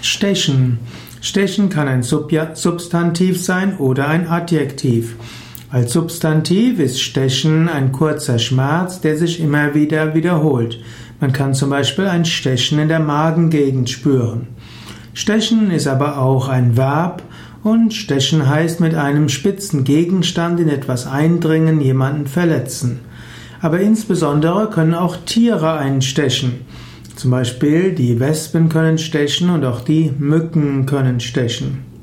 Stechen. Stechen kann ein Substantiv sein oder ein Adjektiv. Als Substantiv ist Stechen ein kurzer Schmerz, der sich immer wieder wiederholt. Man kann zum Beispiel ein Stechen in der Magengegend spüren. Stechen ist aber auch ein Verb und stechen heißt mit einem spitzen Gegenstand in etwas eindringen, jemanden verletzen. Aber insbesondere können auch Tiere einen stechen. Zum Beispiel die Wespen können stechen und auch die Mücken können stechen.